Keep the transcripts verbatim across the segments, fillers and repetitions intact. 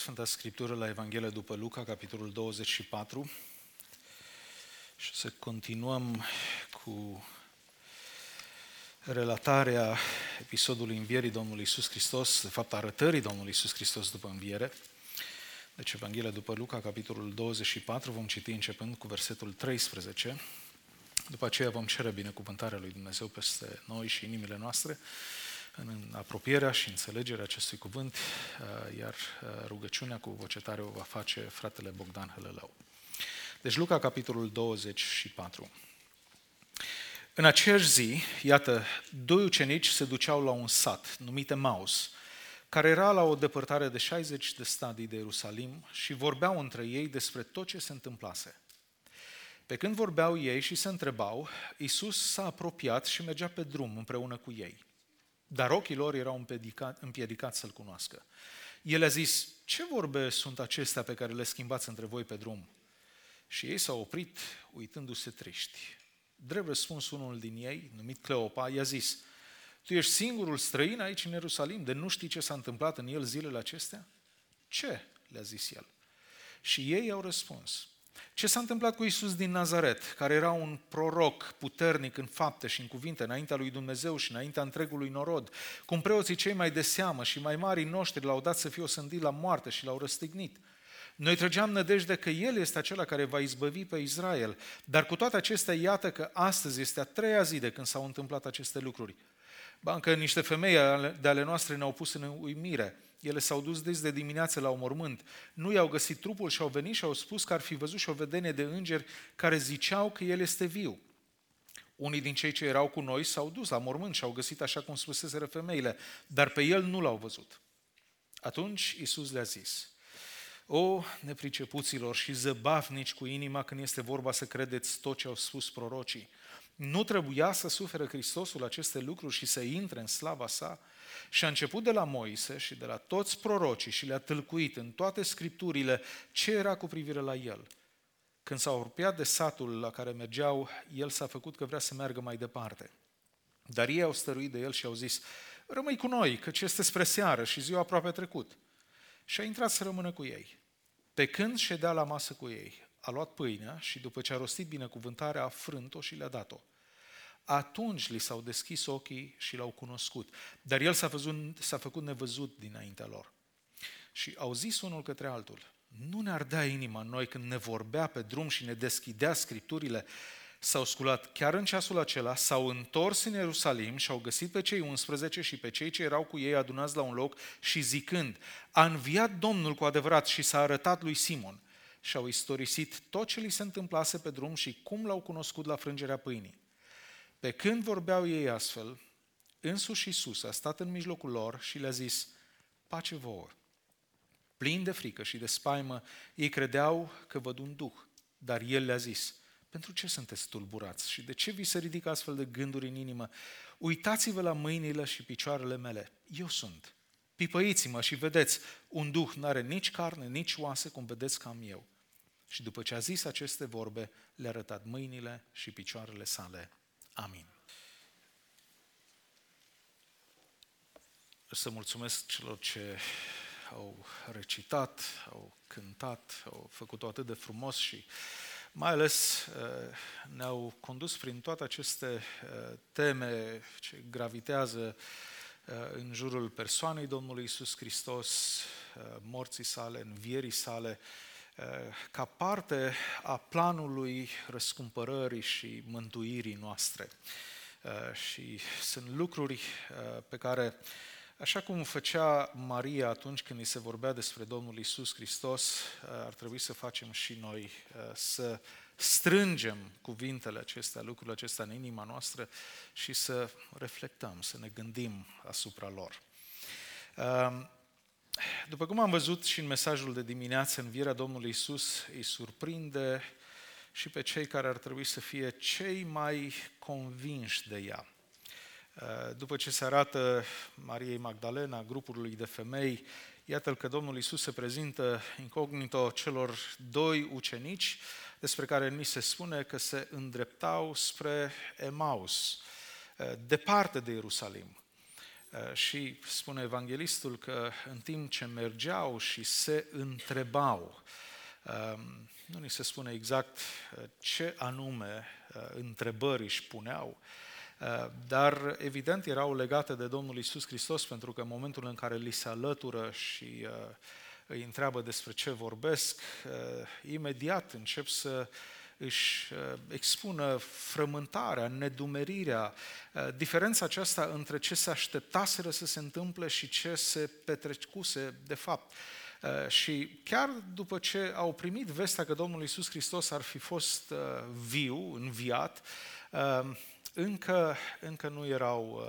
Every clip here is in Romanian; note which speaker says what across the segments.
Speaker 1: Sfânta Scriptură la Evanghelia după Luca, capitolul douăzeci și patru, și să continuăm cu relatarea episodului învierii Domnului Iisus Hristos, de fapt arătării Domnului Iisus Hristos după înviere. Deci Evanghelia după Luca, capitolul douăzeci și patru, vom citi începând cu versetul treisprezece. După aceea vom cere binecuvântarea lui Dumnezeu peste noi și inimile noastre, în apropierea și înțelegerea acestui cuvânt, iar rugăciunea cu voce tare o va face fratele Bogdan Hălălău. Deci Luca, capitolul douăzeci și patru. În aceeași zi, iată, doi ucenici se duceau la un sat numit Emaus, care era la o depărtare de șaizeci de stadii de Ierusalim, și vorbeau între ei despre tot ce se întâmplase. Pe când vorbeau ei și se întrebau, Iisus s-a apropiat și mergea pe drum împreună cu ei. Dar ochii lor erau împiedicați, împiedicați să-L cunoască. El a zis, ce vorbe sunt acestea pe care le schimbați între voi pe drum? Și ei s-au oprit, uitându-se triști. Drept răspuns, unul din ei, numit Cleopa, i-a zis, tu ești singurul străin aici în Ierusalim, de nu știi ce s-a întâmplat în el zilele acestea? Ce? Le-a zis el. Și ei au răspuns, ce s-a întâmplat cu Iisus din Nazaret, care era un proroc puternic în fapte și în cuvinte înaintea lui Dumnezeu și înaintea întregului norod, cum preoții cei mai de seamă și mai marii noștri l-au dat să fie osândit la moarte și l-au răstignit. Noi trăgeam nădejde că El este acela care va izbăvi pe Israel, dar cu toate acestea, iată că astăzi este a treia zi de când s-au întâmplat aceste lucruri. Ba, încă niște femei de ale noastre ne-au pus în uimire. Ele s-au dus des de dimineață la un mormânt, nu i-au găsit trupul și au venit și au spus că ar fi văzut și o vedenie de îngeri care ziceau că El este viu. Unii din cei ce erau cu noi s-au dus la mormânt și au găsit așa cum spuseseră femeile, dar pe El nu l-au văzut. Atunci Iisus le-a zis, o, nepricepuților și zăbavnici cu inima când este vorba să credeți tot ce au spus prorocii. Nu trebuia să sufere Hristosul aceste lucruri și să intre în slava sa? Și a început de la Moise și de la toți prorocii și le-a tâlcuit în toate scripturile ce era cu privire la el. Când s-au apropiat de satul la care mergeau, el s-a făcut că vrea să meargă mai departe. Dar ei au stăruit de el și au zis, rămâi cu noi, căci este spre seară și ziua aproape trecut. Și a intrat să rămână cu ei. Pe când ședea la masă cu ei, a luat pâinea și după ce a rostit binecuvântarea, a frânt-o și le-a dat-o. Atunci li s-au deschis ochii și l-au cunoscut, dar el s-a, văzut, s-a făcut nevăzut dinaintea lor. Și au zis unul către altul, nu ne ardea inima în noi când ne vorbea pe drum și ne deschidea scripturile? S-au sculat chiar în ceasul acela, s-au întors în Ierusalim și au găsit pe cei unsprezece și pe cei ce erau cu ei adunați la un loc și zicând, a înviat Domnul cu adevărat și s-a arătat lui Simon. Și au istorisit tot ce li se întâmplase pe drum și cum l-au cunoscut la frângerea pâinii. Pe când vorbeau ei astfel, însuși Iisus a stat în mijlocul lor și le-a zis, pace vouă. Plini de frică și de spaimă, ei credeau că văd un duh, dar el le-a zis, pentru ce sunteți tulburați și de ce vi se ridică astfel de gânduri în inimă? Uitați-vă la mâinile și picioarele mele, eu sunt. Pipăiți-mă și vedeți, un duh n-are nici carne, nici oase, cum vedeți că am eu. Și după ce a zis aceste vorbe, le-a arătat mâinile și picioarele sale. Amin. Să mulțumesc celor ce au recitat, au cântat, au făcut-o atât de frumos și mai ales ne-au condus prin toate aceste teme ce gravitează în jurul persoanei Domnului Iisus Hristos, morții sale, învierii sale, ca parte a planului răscumpărării și mântuirii noastre. Și sunt lucruri pe care, așa cum făcea Maria atunci când îi se vorbea despre Domnul Iisus Hristos, ar trebui să facem și noi, să strângem cuvintele acestea, lucrurile acestea în inima noastră și să reflectăm, să ne gândim asupra lor. După cum am văzut și în mesajul de dimineață, învierea Domnului Iisus îi surprinde și pe cei care ar trebui să fie cei mai convinși de ea. După ce se arată Mariei Magdalena, grupului de femei, iată că Domnul Iisus se prezintă incognito celor doi ucenici, despre care ni se spune că se îndreptau spre Emaus, departe de Ierusalim. Și spune evanghelistul că în timp ce mergeau și se întrebau, nu ni se spune exact ce anume întrebări își puneau, dar evident erau legate de Domnul Iisus Hristos, pentru că în momentul în care li se alătură și îi întreabă despre ce vorbesc, imediat încep să își expună frământarea, nedumerirea, diferența aceasta între ce se așteptaseră să se întâmple și ce se petrecuse de fapt. Și chiar după ce au primit vestea că Domnul Iisus Hristos ar fi fost viu, înviat, încă, încă nu erau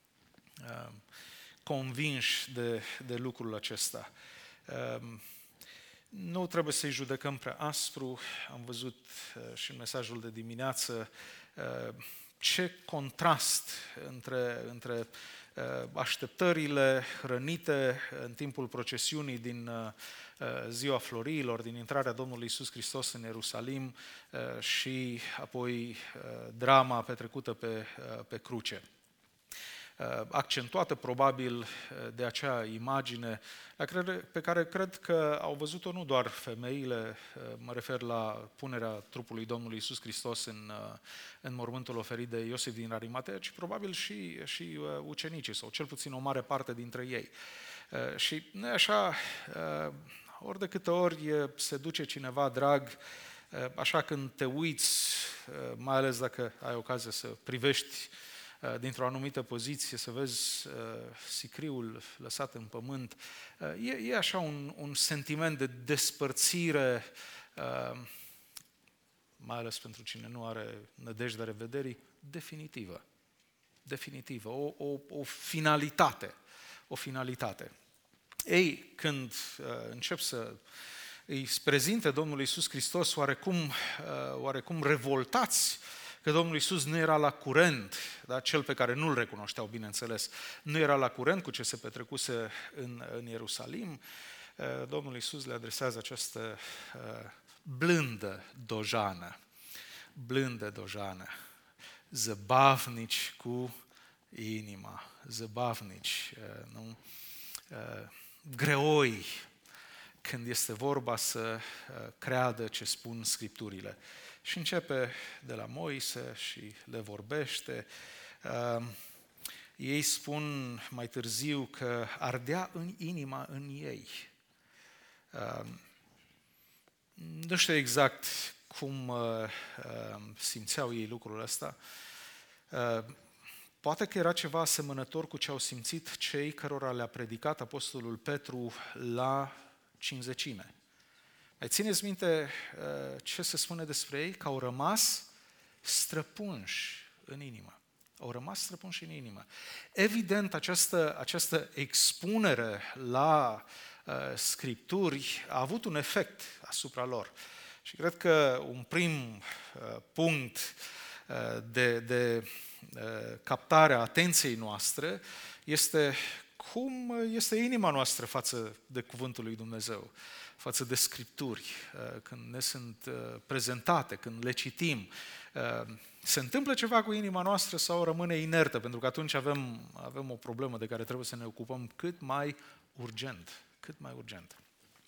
Speaker 1: convinși de, de lucrul acesta. Nu trebuie să-i judecăm prea aspru. Am văzut și în mesajul de dimineață ce contrast între, între așteptările hrănite în timpul procesiunii din Ziua Florilor, din intrarea Domnului Iisus Hristos în Ierusalim și apoi drama petrecută pe, pe cruce. Accentuată probabil de acea imagine pe care cred că au văzut-o nu doar femeile, mă refer la punerea trupului Domnului Iisus Hristos în, în mormântul oferit de Iosif din Arimatea, ci probabil și, și ucenicii, sau cel puțin o mare parte dintre ei. Și nu e așa, ori de câte ori se duce cineva drag, așa când te uiți, mai ales dacă ai ocazia să privești dintr-o anumită poziție, să vezi uh, sicriul lăsat în pământ, uh, e, e așa un, un sentiment de despărțire, uh, mai ales pentru cine nu are nădejdea revederii, definitivă. Definitivă, o, o, o finalitate. O finalitate. Ei, când uh, încep să îi prezinte Domnul Iisus Hristos oarecum, uh, oarecum revoltați, că Domnul Iisus nu era la curent, da? Cel pe care nu-L recunoșteau, bineînțeles, nu era la curent cu ce se petrecuse în, în Ierusalim, Domnul Iisus le adresează această uh, blândă dojană, blândă dojană, zăbavnici cu inima, zăbavnici, uh, nu? Uh, greoi, când este vorba să uh, creadă ce spun Scripturile. Și începe de la Moise și le vorbește. Uh, ei spun mai târziu că ardea în inima în ei. Uh, nu știu exact cum uh, uh, simțeau ei lucrul ăsta. Uh, poate că era ceva asemănător cu ce au simțit cei cărora le-a predicat Apostolul Petru la cinzecime. Mai țineți minte ce se spune despre ei? Că au rămas străpunși în inimă. Au rămas străpunși în inimă. Evident, această, această expunere la uh, Scripturi a avut un efect asupra lor. Și cred că un prim uh, punct uh, de, de uh, captare a atenției noastre este cum este inima noastră față de Cuvântul lui Dumnezeu, față de Scripturi, când ne sunt prezentate, când le citim. Se întâmplă ceva cu inima noastră sau rămâne inertă? Pentru că atunci avem, avem o problemă de care trebuie să ne ocupăm cât mai urgent. Cât mai urgent.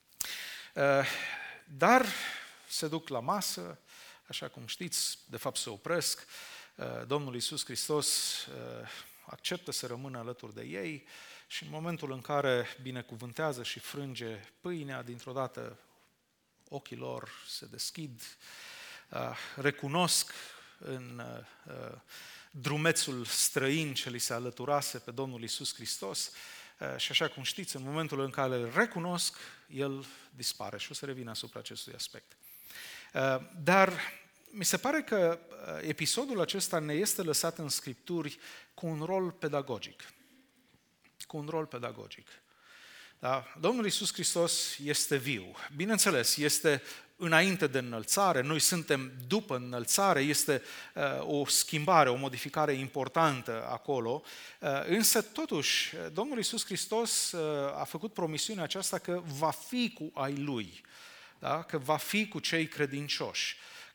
Speaker 1: Dar se duc la masă, așa cum știți, de fapt se opresc. Domnul Iisus Hristos acceptă să rămână alături de ei și în momentul în care binecuvântează și frânge pâinea, dintr-o dată ochii lor se deschid, recunosc în drumețul străin ce li se alăturase pe Domnul Iisus Hristos și așa cum știți, în momentul în care îl recunosc, el dispare și o să revin asupra acestui aspect. Dar mi se pare că episodul acesta ne este lăsat în Scripturi cu un rol pedagogic. Cu un rol pedagogic. Da? Domnul Iisus Hristos este viu. Bineînțeles, este înainte de înălțare, noi suntem după înălțare, este uh, o schimbare, o modificare importantă acolo, uh, însă totuși Domnul Iisus Hristos uh, a făcut promisiunea aceasta că va fi cu ai Lui, da? Că va fi cu cei credincioși,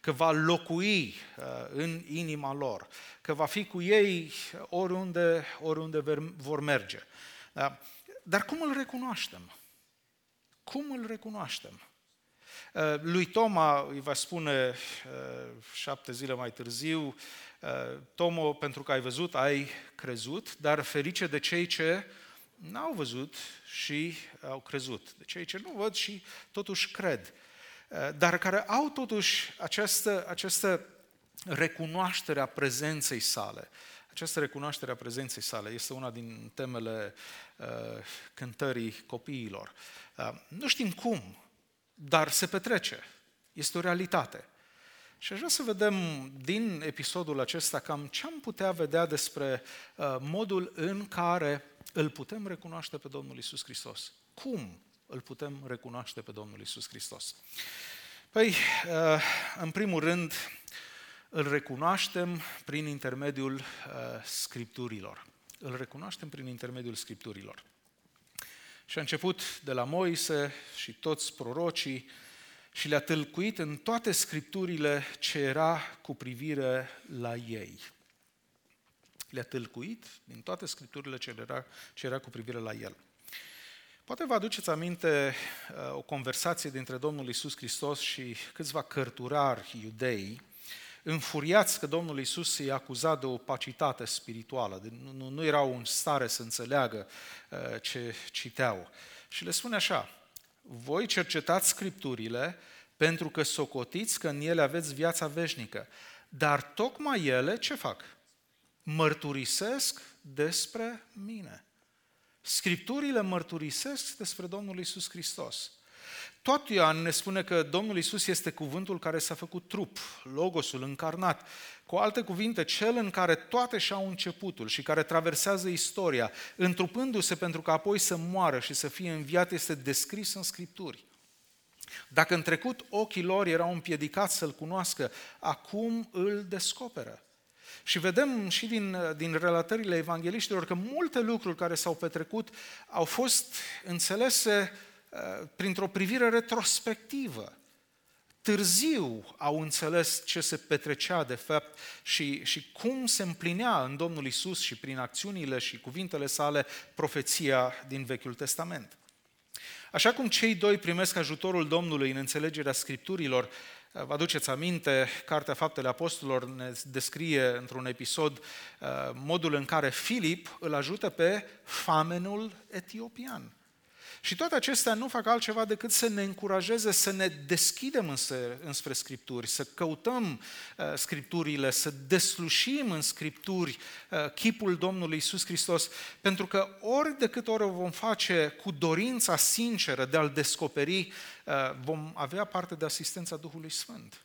Speaker 1: că va locui în inima lor, că va fi cu ei oriunde, oriunde vor merge. Dar cum îl recunoaștem? Cum îl recunoaștem? Lui Toma îi va spune șapte zile mai târziu, Tomo, pentru că ai văzut, ai crezut, dar ferice de cei ce n-au văzut și au crezut, de cei ce nu văd și totuși cred, dar care au totuși această, această recunoaștere a prezenței sale. Această recunoaștere a prezenței sale este una din temele uh, cântării copiilor. Uh, nu știm cum, dar se petrece. Este o realitate. Și aș vrea să vedem din episodul acesta cam ce am putea vedea despre uh, modul în care îl putem recunoaște pe Domnul Iisus Hristos. Cum îl putem recunoaște pe Domnul Iisus Hristos? Păi, uh, în primul rând, îl recunoaștem prin intermediul uh, Scripturilor. Îl recunoaștem prin intermediul Scripturilor. Și a început de la Moise și toți prorocii și le-a tâlcuit în toate Scripturile ce era cu privire la ei. Le-a tâlcuit din toate Scripturile ce era, ce era cu privire la el. Poate vă aduceți aminte uh, o conversație dintre Domnul Iisus Hristos și câțiva cărturari iudei, înfuriați că Domnul Iisus îi acuza de opacitate spirituală, de, nu, nu erau în stare să înțeleagă uh, ce citeau. Și le spune așa: voi cercetați Scripturile pentru că socotiți că în ele aveți viața veșnică, dar tocmai ele ce fac? Mărturisesc despre mine. Scripturile mărturisesc despre Domnul Iisus Hristos. Tot Ioan ne spune că Domnul Iisus este cuvântul care s-a făcut trup, logosul încarnat. Cu alte cuvinte, cel în care toate și-au începutul și care traversează istoria, întrupându-se pentru că apoi să moară și să fie înviat, este descris în Scripturi. Dacă în trecut ochii lor erau împiedicați să-L cunoască, acum îl descoperă. Și vedem și din, din relatările evangheliștilor că multe lucruri care s-au petrecut au fost înțelese uh, printr-o privire retrospectivă. Târziu au înțeles ce se petrecea de fapt și, și cum se împlinea în Domnul Iisus și prin acțiunile și cuvintele sale profeția din Vechiul Testament. Așa cum cei doi primesc ajutorul Domnului în înțelegerea Scripturilor, vă aduceți aminte, Cartea Faptele Apostolilor ne descrie într-un episod modul în care Filip îl ajută pe famenul etiopian. Și toate acestea nu fac altceva decât să ne încurajeze să ne deschidem înspre, înspre Scripturi, să căutăm uh, Scripturile, să deslușim în Scripturi uh, chipul Domnului Iisus Hristos, pentru că ori de câte ori o vom face cu dorința sinceră de a-L descoperi, uh, vom avea parte de asistența Duhului Sfânt.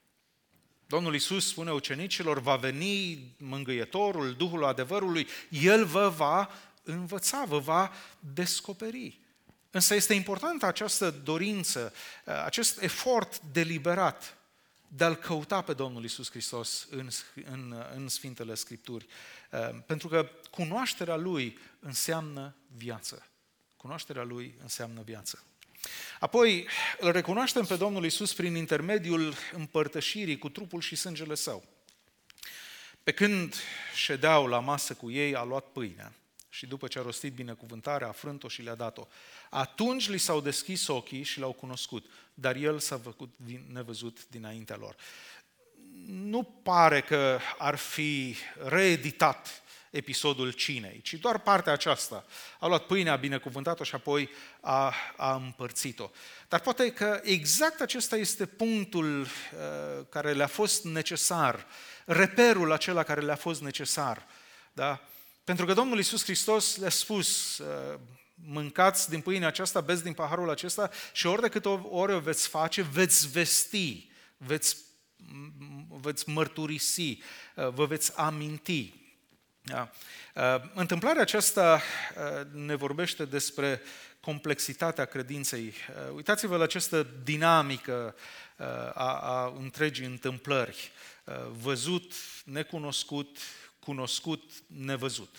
Speaker 1: Domnul Iisus spune ucenicilor: va veni Mângâietorul, Duhul adevărului, El vă va învăța, vă va descoperi. Însă este importantă această dorință, acest efort deliberat de a-L căuta pe Domnul Iisus Hristos în, în, în Sfintele Scripturi. Pentru că cunoașterea Lui înseamnă viață. Cunoașterea Lui înseamnă viață. Apoi îl recunoaștem pe Domnul Iisus prin intermediul împărtășirii cu trupul și sângele Său. Pe când ședeau la masă cu ei, a luat pâinea și după ce a rostit binecuvântarea, a frânt-o și le-a dat-o. Atunci li s-au deschis ochii și L-au cunoscut, dar El s-a făcut nevăzut dinaintea lor. Nu pare că ar fi reeditat episodul cinei, ci doar partea aceasta. A luat pâinea, a binecuvântat-o și apoi a, a împărțit-o. Dar poate că exact acesta este punctul uh, care le-a fost necesar, reperul acela care le-a fost necesar. Da? Pentru că Domnul Iisus Hristos le-a spus: mâncați din pâinea aceasta, beți din paharul acesta și ori de câte ori o veți face, veți vesti, veți, veți mărturisi, vă veți aminti. Da. Întâmplarea aceasta ne vorbește despre complexitatea credinței. Uitați-vă la această dinamică a, a întregii întâmplări. Văzut, necunoscut, cunoscut, nevăzut.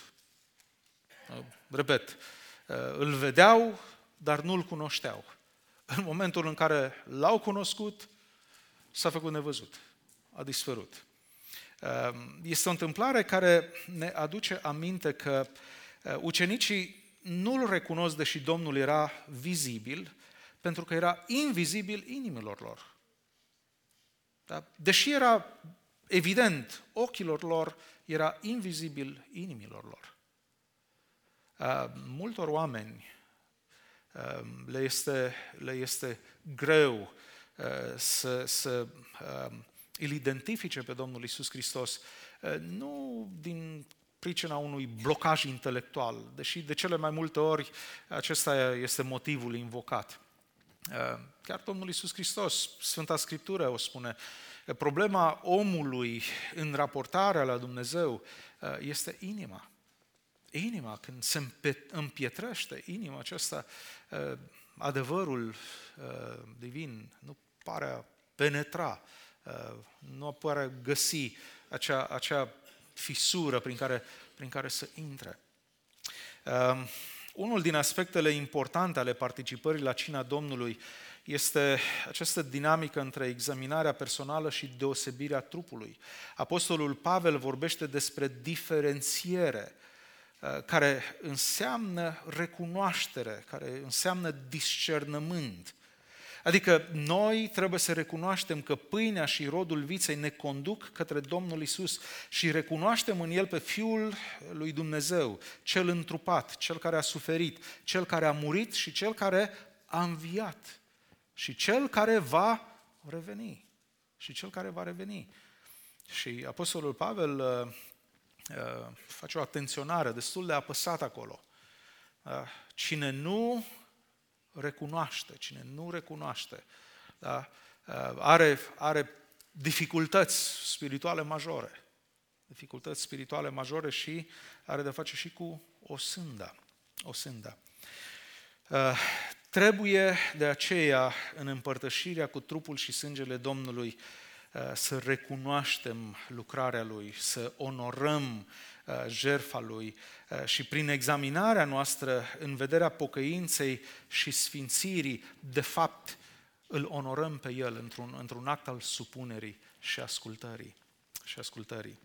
Speaker 1: Repet, îl vedeau, dar nu-l cunoșteau. În momentul în care l-au cunoscut, s-a făcut nevăzut. a dispărut. Este o întâmplare care ne aduce aminte că ucenicii nu-L recunosc, deși Domnul era vizibil, pentru că era invizibil inimilor lor. Da? Deși era evident ochilor lor, era invizibil inimilor lor. Uh, multor oameni uh, le, este, le este greu uh, să, să uh, îl identifice pe Domnul Iisus Hristos, uh, nu din pricina unui blocaj intelectual, deși de cele mai multe ori acesta este motivul invocat. Uh, chiar Domnul Iisus Hristos, Sfânta Scriptură o spune, problema omului în raportarea la Dumnezeu uh, este inima. Inima, când se împietrește inima aceasta, adevărul divin nu pare a penetra, nu pare a găsi acea, acea fisură prin care, prin care să intre. Unul din aspectele importante ale participării la cina Domnului este această dinamică între examinarea personală și deosebirea trupului. Apostolul Pavel vorbește despre diferențiere, care înseamnă recunoaștere, care înseamnă discernământ. Adică noi trebuie să recunoaștem că pâinea și rodul viței ne conduc către Domnul Iisus și recunoaștem în El pe Fiul lui Dumnezeu, Cel întrupat, Cel care a suferit, Cel care a murit și Cel care a înviat și Cel care va reveni. Și Cel care va reveni. Și Apostolul Pavel face o atenționare destul de apăsată acolo. Cine nu recunoaște, cine nu recunoaște, da, are, are dificultăți spirituale majore. Dificultăți spirituale majore și are de face și cu o sânda. O sânda. Trebuie de aceea, în împărtășirea cu trupul și sângele Domnului, să recunoaștem lucrarea Lui, să onorăm jertfa Lui și prin examinarea noastră, în vederea pocăinței și sfințirii, de fapt îl onorăm pe El într-un, într-un act al supunerii și ascultării. Și ascultării.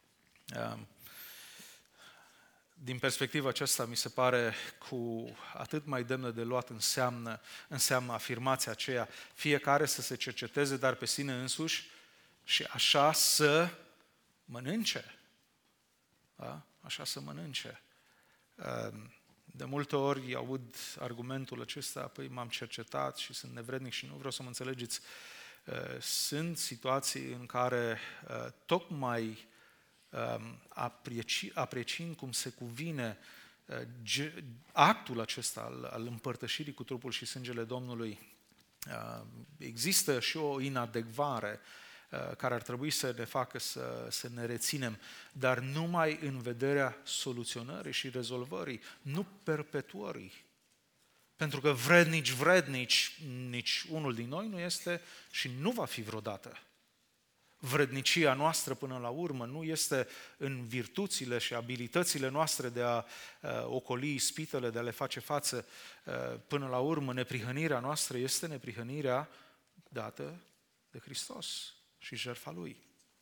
Speaker 1: Din perspectiva aceasta, mi se pare cu atât mai demnă de luat înseamnă, înseamnă afirmația aceea, fiecare să se cerceteze, dar pe sine însuși, și așa să mănânce. Da? Așa să mănânce. De multe ori aud argumentul acesta, păi m-am cercetat și sunt nevrednic și nu vreau să mă înțelegeți. Sunt situații în care tocmai apreci, apreciind cum se cuvine actul acesta al, al împărtășirii cu trupul și sângele Domnului, există și o inadecvare care ar trebui să ne facă să, să ne reținem, dar numai în vederea soluționării și rezolvării, nu perpetuării. Pentru că vrednici, vrednici, nici unul din noi nu este și nu va fi vreodată. Vrednicia noastră până la urmă nu este în virtuțile și abilitățile noastre de a uh, ocoli ispitele, de a le face față. Uh, până la urmă, neprihănirea noastră este neprihănirea dată de Hristos și jertfa Lui.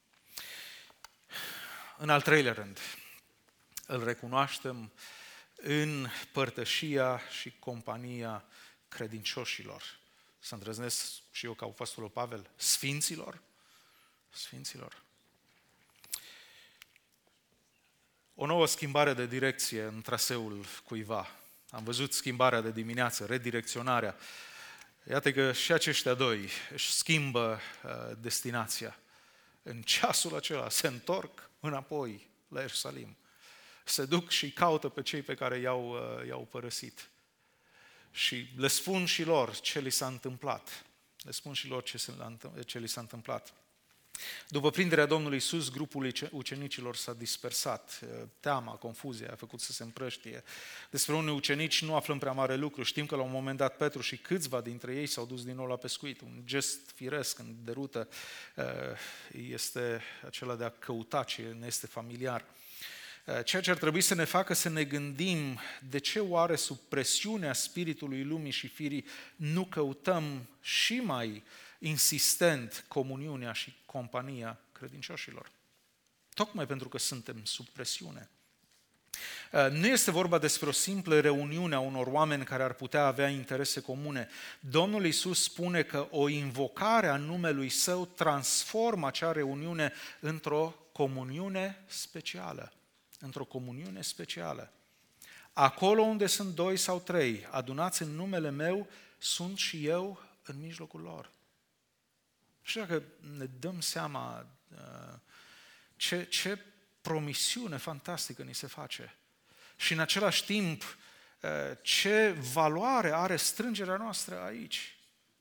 Speaker 1: În al treilea rând, îl recunoaștem în părtășia și compania credincioșilor. Să îndrăznesc și eu ca apostolul Pavel, sfinților, Sfinților. O nouă schimbare de direcție în traseul cuiva. Am văzut schimbarea de dimineață, redirecționarea. Iată că și aceștia doi își schimbă uh, destinația. În ceasul acela se întorc înapoi la Ierusalim. Se duc și caută pe cei pe care i-au, uh, i-au părăsit. Și le spun și lor ce li s-a întâmplat. Le spun și lor ce, se, ce li s-a întâmplat. După prinderea Domnului Iisus, grupul ucenicilor s-a dispersat. Teama, confuzia a făcut să se împrăștie. Despre unii ucenici nu aflăm prea mare lucru. Știm că la un moment dat Petru și câțiva dintre ei s-au dus din nou la pescuit. Un gest firesc în derută este acela de a căuta ce ne este familiar. Ceea ce ar trebui să ne facă să ne gândim de ce oare sub presiunea spiritului lumii și firii nu căutăm și mai insistent comuniunea și compania credincioșilor. Tocmai pentru că suntem sub presiune. Nu este vorba despre o simplă reuniune a unor oameni care ar putea avea interese comune. Domnul Iisus spune că o invocare a numelui Său transformă acea reuniune într-o comuniune specială. Într-o comuniune specială. Acolo unde sunt doi sau trei, adunați în numele meu, sunt și eu în mijlocul lor. Și dacă ne dăm seama ce, ce promisiune fantastică ni se face și în același timp ce valoare are strângerea noastră aici.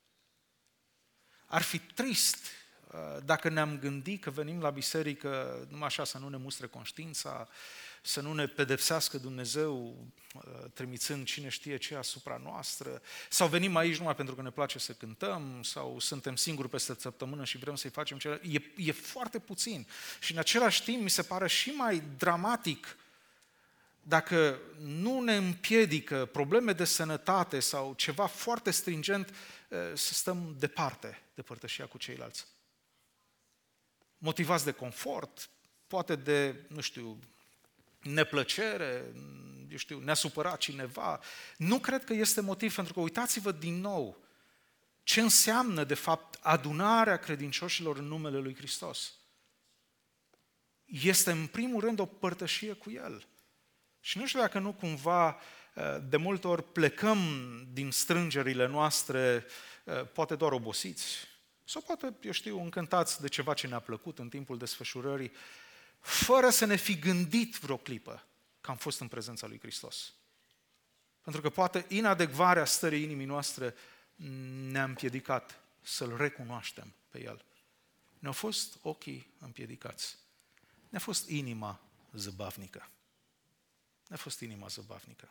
Speaker 1: Ar fi trist dacă ne-am gândit că venim la biserică numai așa să nu ne mustre conștiința, să nu ne pedepsească Dumnezeu trimițând cine știe ce asupra noastră, sau venim aici numai pentru că ne place să cântăm, sau suntem singuri peste săptămână și vrem să-i facem ceva. E, e foarte puțin. Și în același timp mi se pare și mai dramatic dacă nu ne împiedică probleme de sănătate sau ceva foarte stringent să stăm departe de părtășia cu ceilalți. Motivați de confort, poate de, nu știu, neplăcere, eu știu, ne-a supărat cineva. Nu cred că este motiv, pentru că uitați-vă din nou ce înseamnă, de fapt, adunarea credincioșilor în numele lui Hristos. Este, în primul rând, o părtășie cu El. Și nu știu dacă nu cumva, de multe ori, plecăm din strângerile noastre, poate doar obosiți, sau poate, eu știu, încântați de ceva ce ne-a plăcut în timpul desfășurării, fără să ne fi gândit vreo clipă că am fost în prezența lui Hristos. Pentru că poate inadecvarea stării inimii noastre ne-a împiedicat să-L recunoaștem pe El. Ne-au fost ochii împiedicați. Ne-a fost inima zăbavnică. Ne-a fost inima zăbavnică.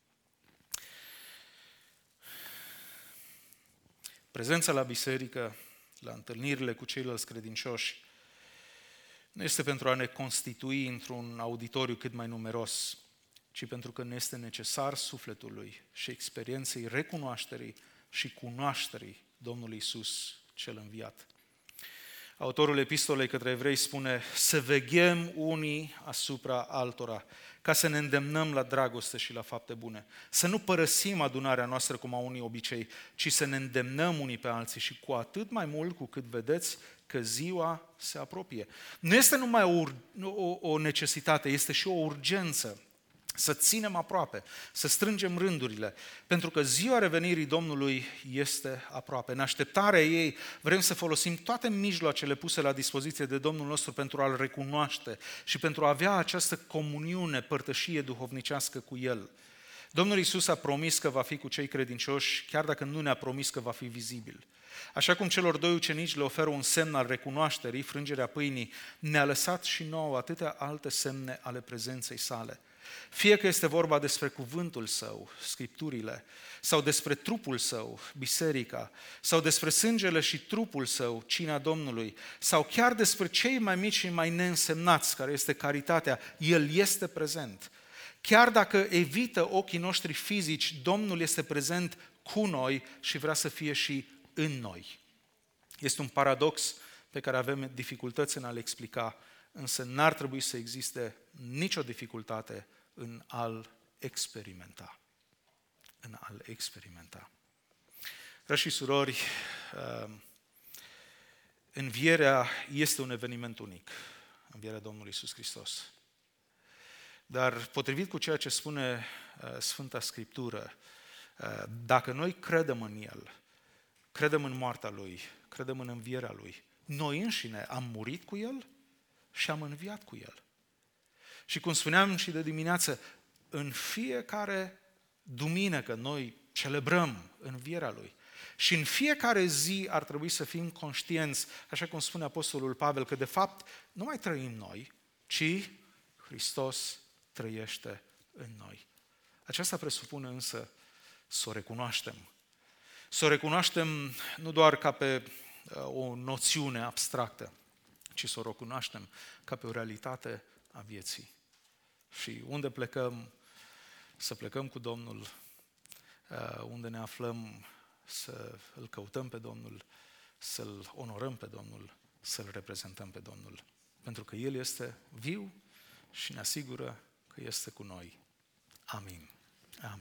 Speaker 1: Prezența la biserică, la întâlnirile cu ceilalți credincioși, nu este pentru a ne constitui într-un auditoriu cât mai numeros, ci pentru că ne este necesar sufletului și experienței recunoașterii și cunoașterii Domnului Iisus cel înviat. Autorul epistolei către evrei spune: să veghem unii asupra altora, ca să ne îndemnăm la dragoste și la fapte bune. Să nu părăsim adunarea noastră cum au unii obicei, ci să ne îndemnăm unii pe alții și cu atât mai mult cu cât vedeți că ziua se apropie. Nu este numai o, o, o necesitate, este și o urgență. Să ținem aproape, să strângem rândurile, pentru că ziua revenirii Domnului este aproape. În așteptarea ei vrem să folosim toate mijloacele puse la dispoziție de Domnul nostru pentru a-L recunoaște și pentru a avea această comuniune, părtășie duhovnicească cu El. Domnul Iisus a promis că va fi cu cei credincioși, chiar dacă nu ne-a promis că va fi vizibil. Așa cum celor doi ucenici le oferă un semn al recunoașterii, frângerea pâinii, ne-a lăsat și nouă atâtea alte semne ale prezenței sale. Fie că este vorba despre cuvântul Său, Scripturile, sau despre trupul Său, biserica, sau despre sângele și trupul Său, cina Domnului, sau chiar despre cei mai mici și mai neînsemnați, care este caritatea, El este prezent. Chiar dacă evită ochii noștri fizici, Domnul este prezent cu noi și vrea să fie și în noi. Este un paradox pe care avem dificultăți în a-l explica, însă n-ar trebui să existe nicio dificultate în a-l experimenta. În a-l experimenta. Frați și surori, învierea este un eveniment unic, învierea Domnului Iisus Hristos. Dar potrivit cu ceea ce spune Sfânta Scriptură, dacă noi credem în El, credem în moartea Lui, credem în învierea Lui, noi înșine am murit cu El și am înviat cu El. Și cum spuneam și de dimineață, în fiecare duminică noi celebrăm învierea Lui. Și în fiecare zi ar trebui să fim conștienți, așa cum spune Apostolul Pavel, că de fapt nu mai trăim noi, ci Hristos trăiește în noi. Aceasta presupune însă să o recunoaștem. Să o recunoaștem nu doar ca pe o noțiune abstractă, ci să o recunoaștem ca pe o realitate a vieții. Și unde plecăm, să plecăm cu Domnul, unde ne aflăm, să îl căutăm pe Domnul, să-L onorăm pe Domnul, să-L reprezentăm pe Domnul. Pentru că El este viu și ne asigură că este cu noi. Amin.